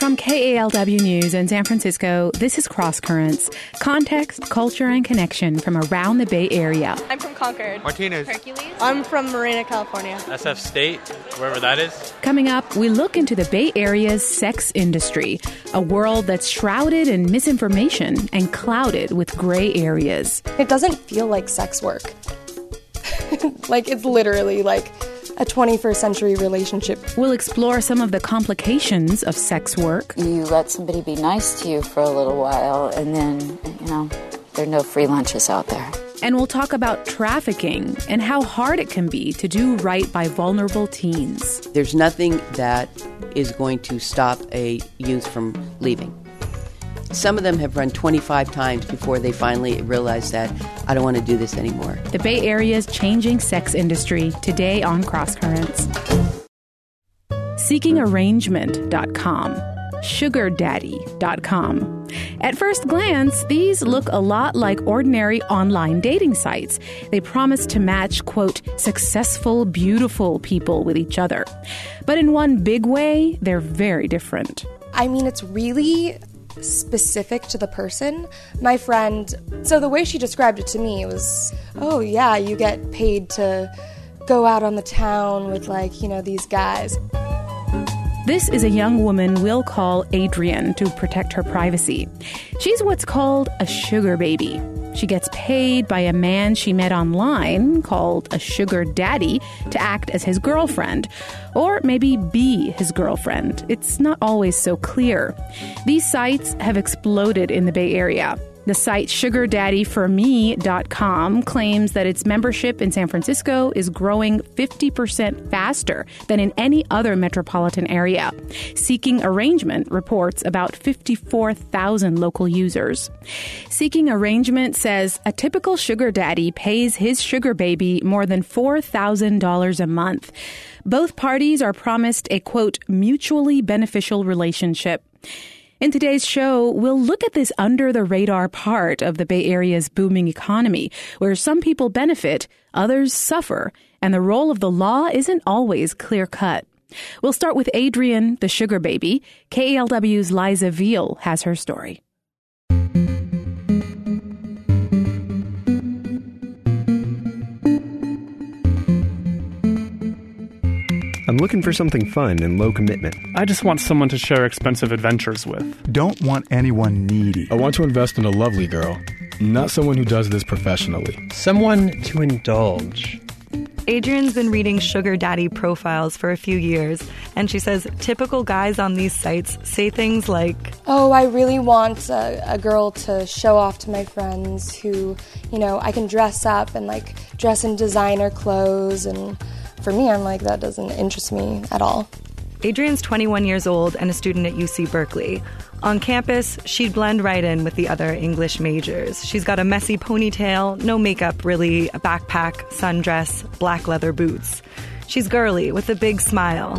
From KALW News in San Francisco, this is Cross Currents, context, culture, and connection from around the Bay Area. I'm from Concord. Martinez. Hercules. I'm from Marina, California. SF State, wherever that is. Coming up, we look into the Bay Area's sex industry, a world that's shrouded in misinformation and clouded with gray areas. It doesn't feel like sex work. Like, it's literally like a 21st century relationship. We'll explore some of the complications of sex work. You let somebody be nice to you for a little while, and then, there are no free lunches out there. And we'll talk about trafficking and how hard it can be to do right by vulnerable teens. There's nothing that is going to stop a youth from leaving. Some of them have run 25 times before they finally realize that I don't want to do this anymore. The Bay Area's changing sex industry, today on Cross Currents. Seekingarrangement.com. SugarDaddy.com. At first glance, these look a lot like ordinary online dating sites. They promise to match, quote, successful, beautiful people with each other. But in one big way, they're very different. I mean, it's really specific to the person. My friend, so the way she described it to me was, oh yeah, you get paid to go out on the town with these guys. This is a young woman we'll call Adrienne to protect her privacy. She's what's called a sugar baby. She gets paid by a man she met online, called a sugar daddy, to act as his girlfriend, or maybe be his girlfriend. It's not always so clear. These sites have exploded in the Bay Area. The site SugarDaddyForMe.com claims that its membership in San Francisco is growing 50% faster than in any other metropolitan area. Seeking Arrangement reports about 54,000 local users. Seeking Arrangement says a typical sugar daddy pays his sugar baby more than $4,000 a month. Both parties are promised a, quote, mutually beneficial relationship. In today's show, we'll look at this under-the-radar part of the Bay Area's booming economy, where some people benefit, others suffer, and the role of the law isn't always clear-cut. We'll start with Adrienne, the sugar baby. KALW's Liza Veal has her story. I'm looking for something fun and low commitment. I just want someone to share expensive adventures with. Don't want anyone needy. I want to invest in a lovely girl, not someone who does this professionally. Someone to indulge. Adrienne's been reading sugar daddy profiles for a few years, and she says typical guys on these sites say things like, oh, I really want a girl to show off to my friends who, I can dress up and dress in designer clothes. And for me, I'm like, that doesn't interest me at all. Adrienne's 21 years old and a student at UC Berkeley. On campus, she'd blend right in with the other English majors. She's got a messy ponytail, no makeup really, a backpack, sundress, black leather boots. She's girly with a big smile.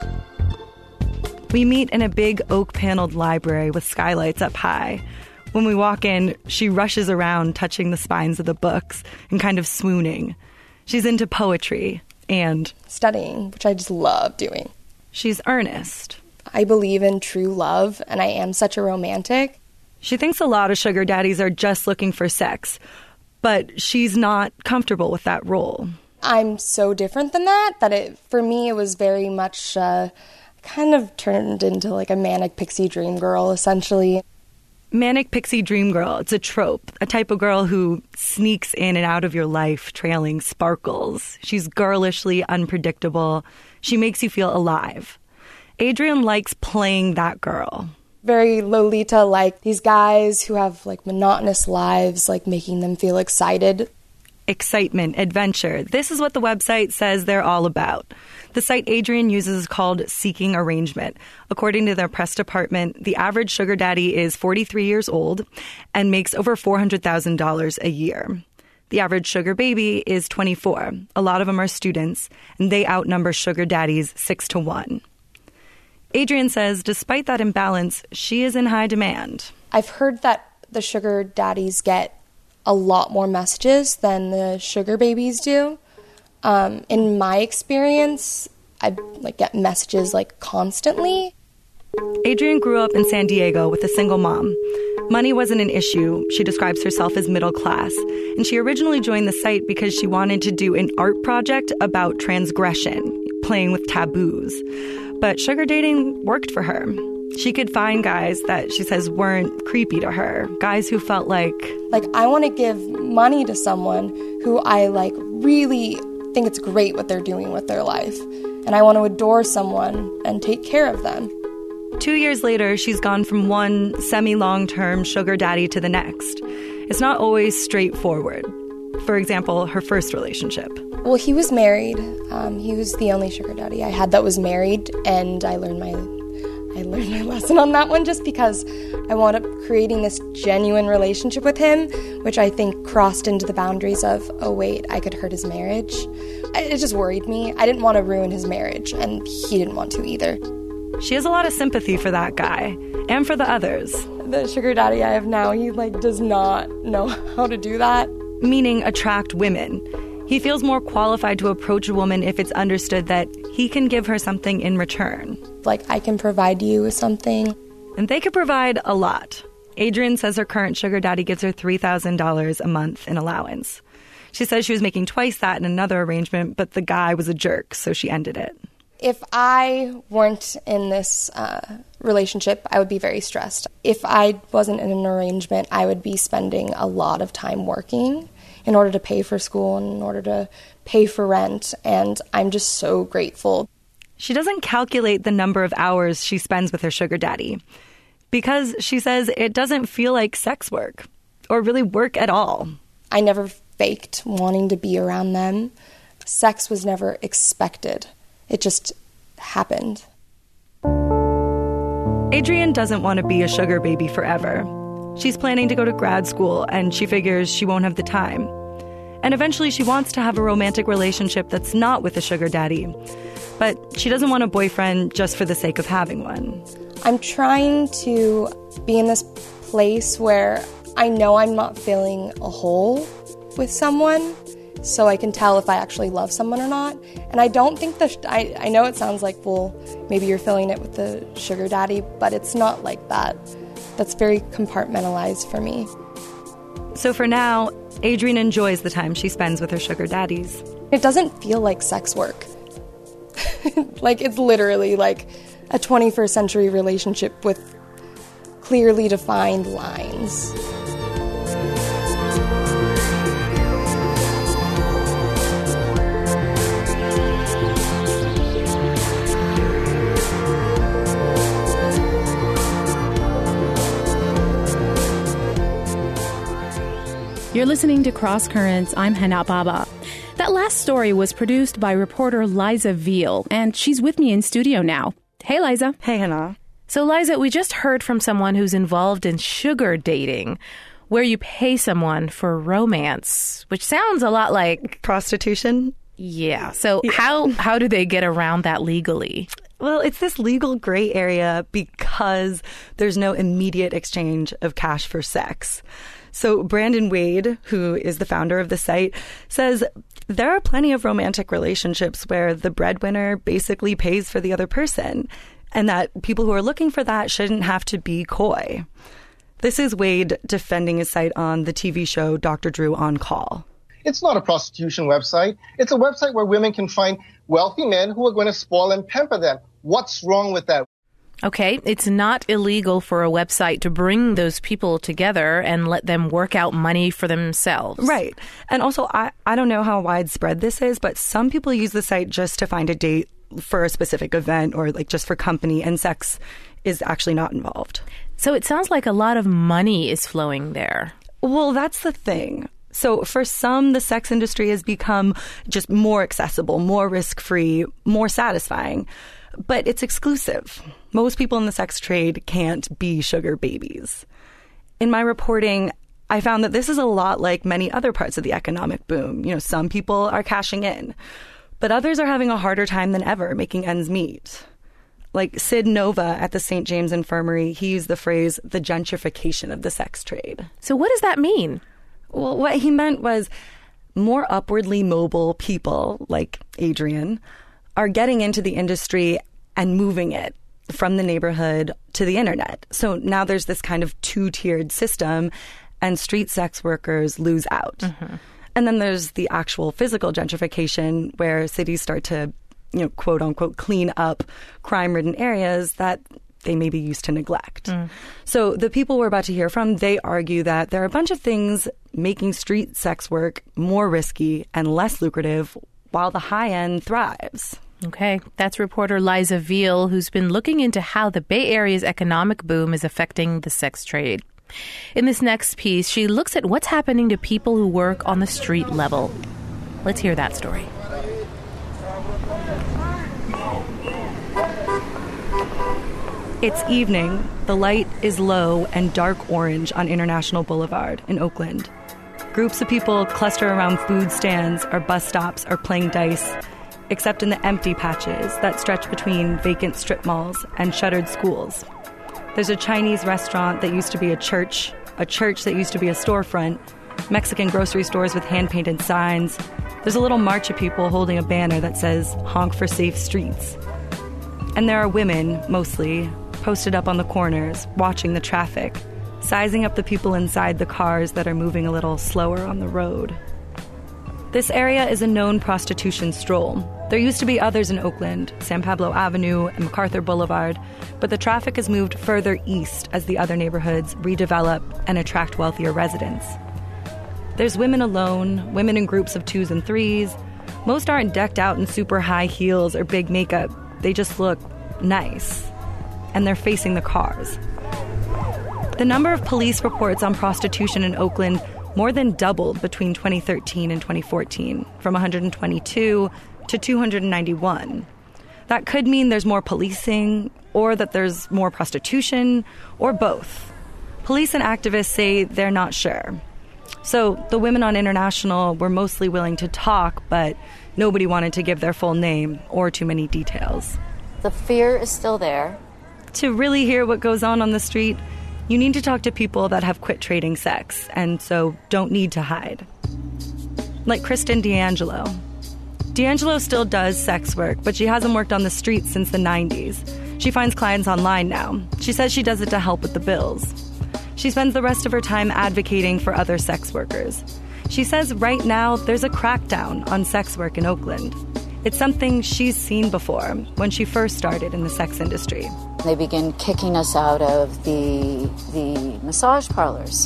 We meet in a big oak-paneled library with skylights up high. When we walk in, she rushes around touching the spines of the books and kind of swooning. She's into poetry and studying, which I just love doing. She's earnest. I believe in true love, and I am such a romantic. She thinks a lot of sugar daddies are just looking for sex, but she's not comfortable with that role. I'm so different than that for me, it was very much kind of turned into a manic pixie dream girl, essentially. Manic pixie dream girl, it's a trope, a type of girl who sneaks in and out of your life trailing sparkles. She's girlishly unpredictable. She makes you feel alive. Adrienne likes playing that girl. Very Lolita-like. These guys who have monotonous lives, making them feel excited. Excitement, adventure. This is what the website says they're all about. The site Adrienne uses is called Seeking Arrangement. According to their press department, the average sugar daddy is 43 years old and makes over $400,000 a year. The average sugar baby is 24. A lot of them are students, and they outnumber sugar daddies 6-1. Adrienne says despite that imbalance, she is in high demand. I've heard that the sugar daddies get a lot more messages than the sugar babies do. In my experience, I get messages constantly. Adrienne grew up in San Diego with a single mom. Money wasn't an issue. She describes herself as middle class. And she originally joined the site because she wanted to do an art project about transgression, playing with taboos. But sugar dating worked for her. She could find guys that she says weren't creepy to her. Guys who felt like I want to give money to someone who I really think it's great what they're doing with their life. And I want to adore someone and take care of them. 2 years later, she's gone from one semi-long-term sugar daddy to the next. It's not always straightforward. For example, her first relationship. Well, he was married. He was the only sugar daddy I had that was married, and I learned my lesson on that one just because I wound up creating this genuine relationship with him, which I think crossed into the boundaries of, oh wait, I could hurt his marriage. It just worried me. I didn't want to ruin his marriage, and he didn't want to either. She has a lot of sympathy for that guy, and for the others. The sugar daddy I have now, he does not know how to do that. Meaning attract women. He feels more qualified to approach a woman if it's understood that he can give her something in return. I can provide you with something. And they could provide a lot. Adrienne says her current sugar daddy gives her $3,000 a month in allowance. She says she was making twice that in another arrangement, but the guy was a jerk, so she ended it. If I weren't in this relationship, I would be very stressed. If I wasn't in an arrangement, I would be spending a lot of time working in order to pay for school and in order to pay for rent, and I'm just so grateful. She doesn't calculate the number of hours she spends with her sugar daddy because she says it doesn't feel like sex work or really work at all. I never faked wanting to be around them. Sex was never expected. It just happened. Adrienne doesn't want to be a sugar baby forever. She's planning to go to grad school, and she figures she won't have the time. And eventually she wants to have a romantic relationship that's not with a sugar daddy. But she doesn't want a boyfriend just for the sake of having one. I'm trying to be in this place where I know I'm not filling a hole with someone, so I can tell if I actually love someone or not. And I don't think I know it sounds like, well, maybe you're filling it with the sugar daddy, but it's not like that. That's very compartmentalized for me. So for now, Adrienne enjoys the time she spends with her sugar daddies. It doesn't feel like sex work. It's literally like a 21st century relationship with clearly defined lines. You're listening to Cross Currents. I'm Hana Baba. That last story was produced by reporter Liza Veal, and she's with me in studio now. Hey, Liza. Hey, Hana. So, Liza, we just heard from someone who's involved in sugar dating, where you pay someone for romance, which sounds a lot like prostitution. Yeah. So how do they get around that legally? Well, it's this legal gray area because there's no immediate exchange of cash for sex. So Brandon Wade, who is the founder of the site, says there are plenty of romantic relationships where the breadwinner basically pays for the other person, and that people who are looking for that shouldn't have to be coy. This is Wade defending his site on the TV show Dr. Drew On Call. It's not a prostitution website. It's a website where women can find wealthy men who are going to spoil and pamper them. What's wrong with that? Okay, it's not illegal for a website to bring those people together and let them work out money for themselves. Right. And also, I don't know how widespread this is, but some people use the site just to find a date for a specific event or just for company, and sex is actually not involved. So it sounds like a lot of money is flowing there. Well, that's the thing. So for some, the sex industry has become just more accessible, more risk-free, more satisfying. But it's exclusive. Most people in the sex trade can't be sugar babies. In my reporting, I found that this is a lot like many other parts of the economic boom. Some people are cashing in, but others are having a harder time than ever making ends meet. Like Sid Nova at the St. James Infirmary, he used the phrase, the gentrification of the sex trade. So what does that mean? Well, what he meant was more upwardly mobile people, like Adrienne, are getting into the industry and moving it from the neighborhood to the internet. So now there's this kind of two-tiered system, and street sex workers lose out. Mm-hmm. And then there's the actual physical gentrification where cities start to, quote unquote, clean up crime-ridden areas that they maybe used to neglect. So the people we're about to hear from, they argue that there are a bunch of things making street sex work more risky and less lucrative while the high end thrives. Okay, that's reporter Liza Veal, who's been looking into how the Bay Area's economic boom is affecting the sex trade. In this next piece, she looks at what's happening to people who work on the street level. Let's hear that story. It's evening. The light is low and dark orange on International Boulevard in Oakland. Groups of people cluster around food stands or bus stops or playing dice, except in the empty patches that stretch between vacant strip malls and shuttered schools. There's a Chinese restaurant that used to be a church that used to be a storefront, Mexican grocery stores with hand-painted signs. There's a little march of people holding a banner that says, "Honk for safe streets." And there are women, mostly, posted up on the corners, watching the traffic, sizing up the people inside the cars that are moving a little slower on the road. This area is a known prostitution stroll. There used to be others in Oakland, San Pablo Avenue and MacArthur Boulevard, but the traffic has moved further east as the other neighborhoods redevelop and attract wealthier residents. There's women alone, women in groups of 2s and 3s. Most aren't decked out in super high heels or big makeup. They just look nice. And they're facing the cars. The number of police reports on prostitution in Oakland more than doubled between 2013 and 2014, from 122 to 291. That could mean there's more policing, or that there's more prostitution, or both. Police and activists say they're not sure. So the women on International were mostly willing to talk, but nobody wanted to give their full name or too many details. The fear is still there. To really hear what goes on the street, you need to talk to people that have quit trading sex, and so don't need to hide. Like Kristen D'Angelo. D'Angelo still does sex work, but she hasn't worked on the streets since the 90s. She finds clients online now. She says she does it to help with the bills. She spends the rest of her time advocating for other sex workers. She says right now there's a crackdown on sex work in Oakland. It's something she's seen before when she first started in the sex industry. They begin kicking us out of the massage parlors,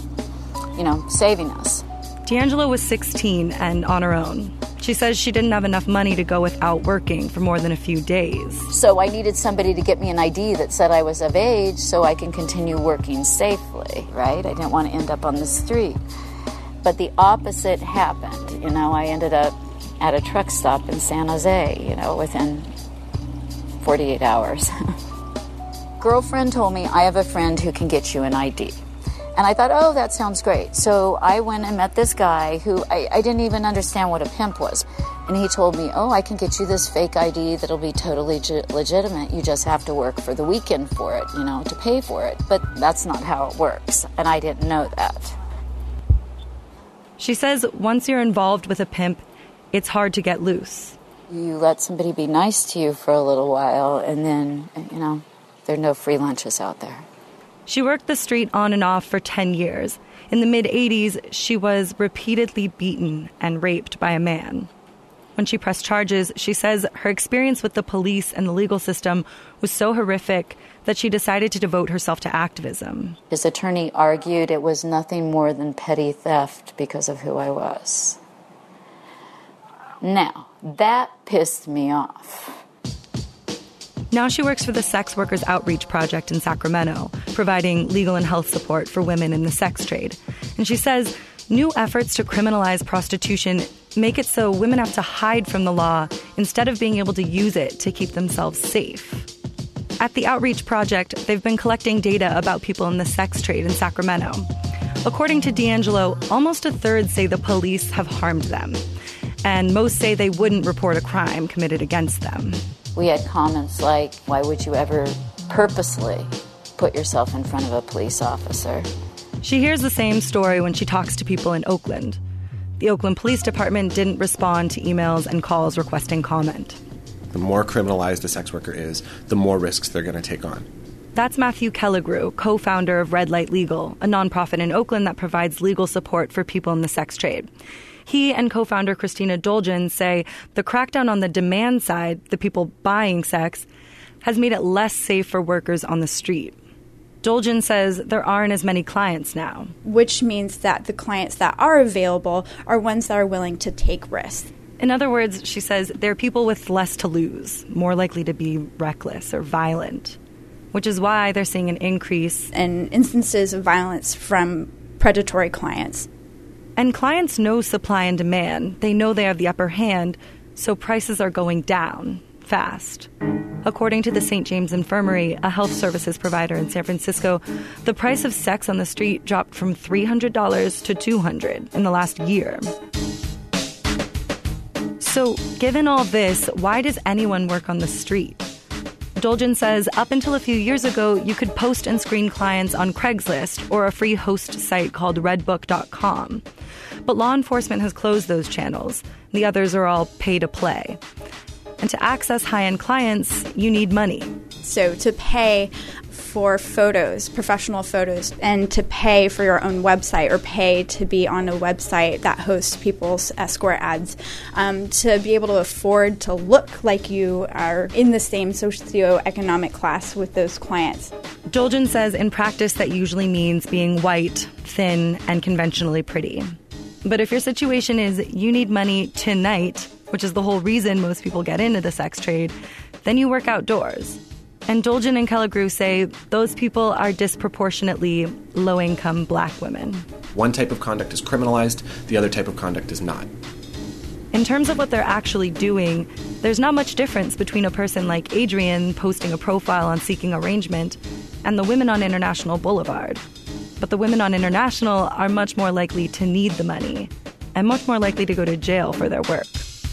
saving us. D'Angelo was 16 and on her own. She says she didn't have enough money to go without working for more than a few days. So I needed somebody to get me an ID that said I was of age so I can continue working safely, right? I didn't want to end up on the street. But the opposite happened. I ended up at a truck stop in San Jose, within 48 hours. Girlfriend told me, I have a friend who can get you an ID. And I thought, oh, that sounds great. So I went and met this guy who I didn't even understand what a pimp was. And he told me, oh, I can get you this fake ID that'll be totally legitimate. You just have to work for the weekend for it, to pay for it. But that's not how it works. And I didn't know that. She says once you're involved with a pimp, it's hard to get loose. You let somebody be nice to you for a little while, and then, there are no free lunches out there. She worked the street on and off for 10 years. In the mid-'80s, she was repeatedly beaten and raped by a man. When she pressed charges, she says her experience with the police and the legal system was so horrific that she decided to devote herself to activism. His attorney argued it was nothing more than petty theft because of who I was. Now, that pissed me off. Now she works for the Sex Workers Outreach Project in Sacramento, providing legal and health support for women in the sex trade. And she says new efforts to criminalize prostitution make it so women have to hide from the law instead of being able to use it to keep themselves safe. At the Outreach Project, they've been collecting data about people in the sex trade in Sacramento. According to D'Angelo, almost a third say the police have harmed them. And most say they wouldn't report a crime committed against them. We had comments like, why would you ever purposely put yourself in front of a police officer? She hears the same story when she talks to people in Oakland. The Oakland Police Department didn't respond to emails and calls requesting comment. The more criminalized a sex worker is, the more risks they're going to take on. That's Matthew Kelligrew, co-founder of Red Light Legal, a nonprofit in Oakland that provides legal support for people in the sex trade. He and co-founder Christina Dolgen say the crackdown on the demand side, the people buying sex, has made it less safe for workers on the street. Dolgen says there aren't as many clients now. Which means that the clients that are available are ones that are willing to take risks. In other words, she says they're people with less to lose, more likely to be reckless or violent, which is why they're seeing an increase in instances of violence from predatory clients. And clients know supply and demand. They know they have the upper hand, so prices are going down fast. According to the St. James Infirmary, a health services provider in San Francisco, the price of sex on the street dropped from $300 to $200 in the last year. So, given all this, why does anyone work on the street? Dolgen says up until a few years ago, you could post and screen clients on Craigslist or a free host site called redbook.com. But law enforcement has closed those channels. The others are all pay to play. And to access high-end clients, you need money. So to pay for photos, professional photos, and to pay for your own website or pay to be on a website that hosts people's escort ads, to be able to afford to look like you are in the same socioeconomic class with those clients. Dolgen says in practice that usually means being white, thin, and conventionally pretty. But if your situation is you need money tonight, which is the whole reason most people get into the sex trade, then you work outdoors. And Dolgen and Kelligrew say those people are disproportionately low-income black women. One type of conduct is criminalized, the other type of conduct is not. In terms of what they're actually doing, there's not much difference between a person like Adrian posting a profile on Seeking Arrangement and the women on International Boulevard. But the women on International are much more likely to need the money and much more likely to go to jail for their work.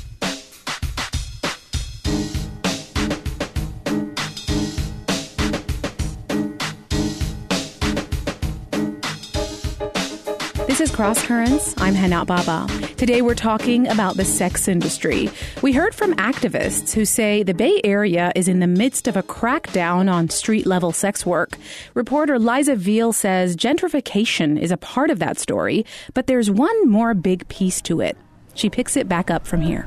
This is Cross Currents. I'm Hana Baba. Today we're talking about the sex industry. We heard from activists who say the Bay Area is in the midst of a crackdown on street-level sex work. Reporter Liza Veal says gentrification is a part of that story, but there's one more big piece to it. She picks it back up from here.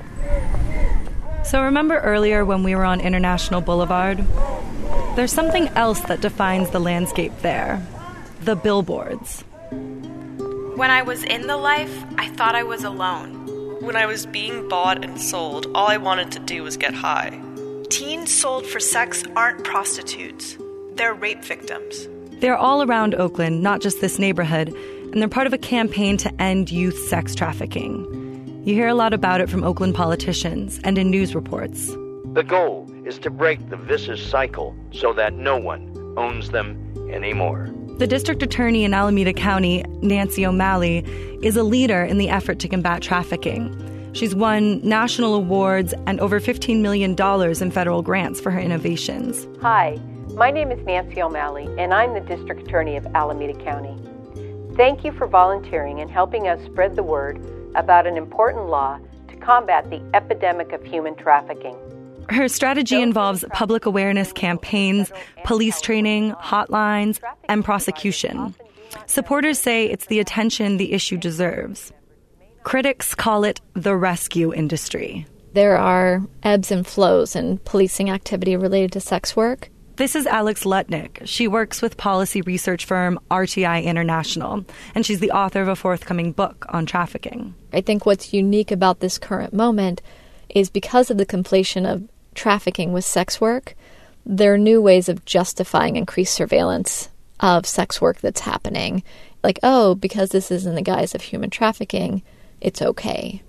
So remember earlier when we were on International Boulevard? There's something else that defines the landscape there. The billboards. When I was in the life, I thought I was alone. When I was being bought and sold, all I wanted to do was get high. Teens sold for sex aren't prostitutes. They're rape victims. They're all around Oakland, not just this neighborhood, and they're part of a campaign to end youth sex trafficking. You hear a lot about it from Oakland politicians and in news reports. The goal is to break the vicious cycle so that no one owns them anymore. The district attorney in Alameda County, Nancy O'Malley, is a leader in the effort to combat trafficking. She's won national awards and over $15 million in federal grants for her innovations. Hi, my name is Nancy O'Malley, and I'm the district attorney of Alameda County. Thank you for volunteering and helping us spread the word about an important law to combat the epidemic of human trafficking. Her strategy involves public awareness campaigns, police training, hotlines, and prosecution. Supporters say it's the attention the issue deserves. Critics call it the rescue industry. There are ebbs and flows in policing activity related to sex work. This is Alex Lutnick. She works with policy research firm RTI International, and she's the author of a forthcoming book on trafficking. I think what's unique about this current moment is because of the conflation of trafficking with sex work, there are new ways of justifying increased surveillance of sex work that's happening. Like, oh, because this is in the guise of human trafficking, it's okay.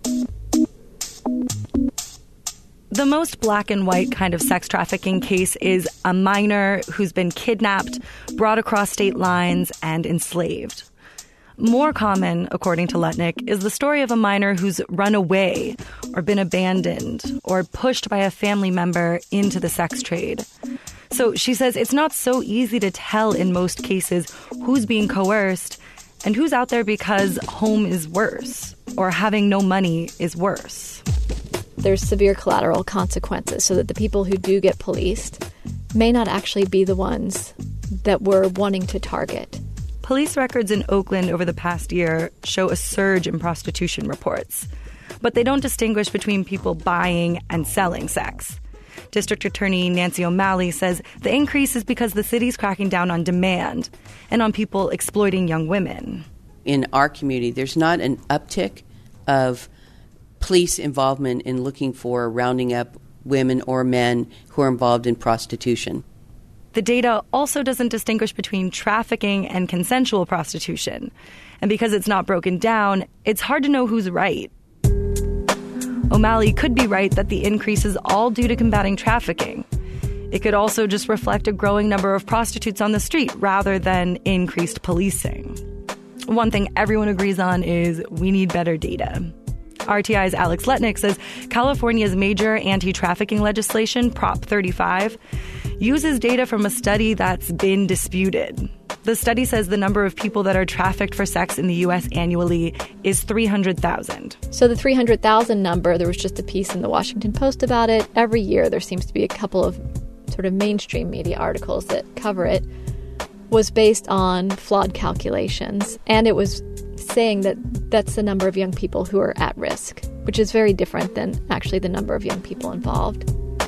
The most black and white kind of sex trafficking case is a minor who's been kidnapped, brought across state lines, and enslaved. More common, according to Lutnick, is the story of a minor who's run away or been abandoned or pushed by a family member into the sex trade. So she says it's not so easy to tell in most cases who's being coerced and who's out there because home is worse or having no money is worse. there's severe collateral consequences, so that the people who do get policed may not actually be the ones that we're wanting to target. Police records in Oakland over the past year show a surge in prostitution reports, but they don't distinguish between people buying and selling sex. District Attorney Nancy O'Malley says the increase is because the city's cracking down on demand and on people exploiting young women. In our community, there's not an uptick of police involvement in looking for rounding up women or men who are involved in prostitution. The data also doesn't distinguish between trafficking and consensual prostitution. And because it's not broken down, it's hard to know who's right. O'Malley could be right that the increase is all due to combating trafficking. It could also just reflect a growing number of prostitutes on the street rather than increased policing. One thing everyone agrees on is we need better data. RTI's Alex Letnick says California's major anti-trafficking legislation, Prop 35, uses data from a study that's been disputed. The study says the number of people that are trafficked for sex in the U.S. annually is 300,000. So the 300,000 number, there was just a piece in the Washington Post about it. Every year there seems to be a couple of sort of mainstream media articles that cover it, was based on flawed calculations. And it was saying that that's the number of young people who are at risk, which is very different than actually the number of young people involved.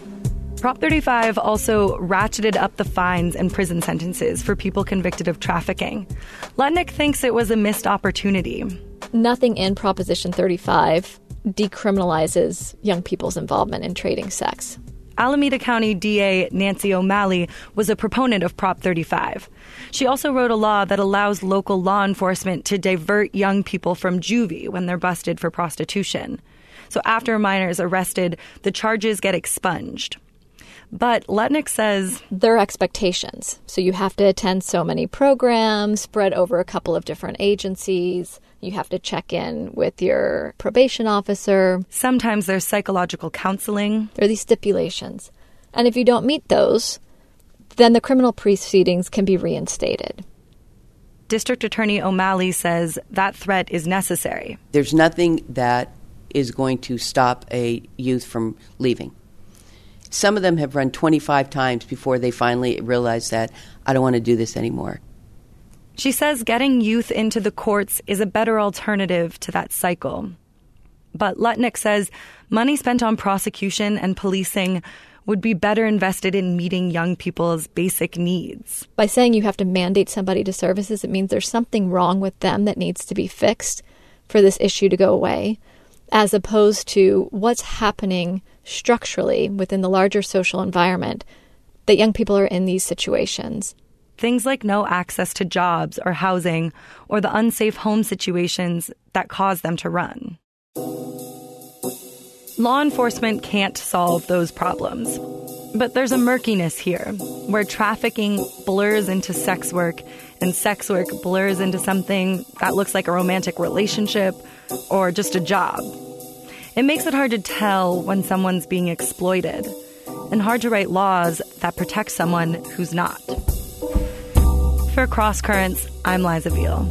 Prop 35 also ratcheted up the fines and prison sentences for people convicted of trafficking. Letnick thinks it was a missed opportunity. Nothing in Proposition 35 decriminalizes young people's involvement in trading sex. Alameda County DA Nancy O'Malley was a proponent of Prop 35. She also wrote a law that allows local law enforcement to divert young people from juvie when they're busted for prostitution. So after a minor is arrested, the charges get expunged. But Letnick says there are expectations. So you have to attend so many programs spread over a couple of different agencies. You have to check in with your probation officer. Sometimes there's psychological counseling. There are these stipulations. And if you don't meet those, then the criminal proceedings can be reinstated. District Attorney O'Malley says that threat is necessary. There's nothing that is going to stop a youth from leaving. Some of them have run 25 times before they finally realize that I don't want to do this anymore. She says getting youth into the courts is a better alternative to that cycle. But Letnick says money spent on prosecution and policing would be better invested in meeting young people's basic needs. By saying you have to mandate somebody to services, it means there's something wrong with them that needs to be fixed for this issue to go away, as opposed to what's happening structurally within the larger social environment that young people are in these situations. Things like no access to jobs or housing, or the unsafe home situations that cause them to run. Law enforcement can't solve those problems. But there's a murkiness here, where trafficking blurs into sex work, and sex work blurs into something that looks like a romantic relationship or just a job. It makes it hard to tell when someone's being exploited, and hard to write laws that protect someone who's not. For Cross Currents, I'm Liza Veal.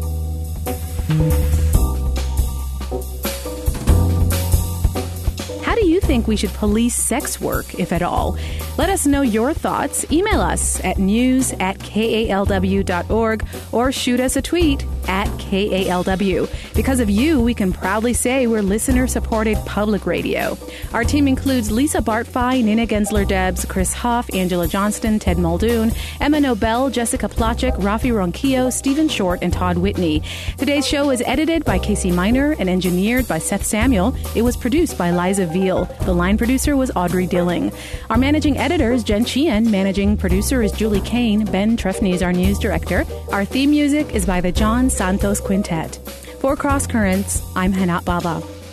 How do you think we should police sex work, if at all? Let us know your thoughts. Email us at news@kalw.org or shoot us a tweet @KALW. Because of you, we can proudly say we're listener-supported public radio. Our team includes Lisa Bartfy, Nina Gensler-Debs, Chris Hoff, Angela Johnston, Ted Muldoon, Emma Nobel, Jessica Plachik, Rafi Ronquillo, Stephen Short, and Todd Whitney. Today's show is edited by Casey Miner and engineered by Seth Samuel. It was produced by Liza Veal. The line producer was Audrey Dilling. Our managing editor is Jen Sheehan. Managing producer is Julie Kane. Ben Trefny is our news director. Our theme music is by the John Santos Quintet. For Cross Currents, I'm Hanat Baba.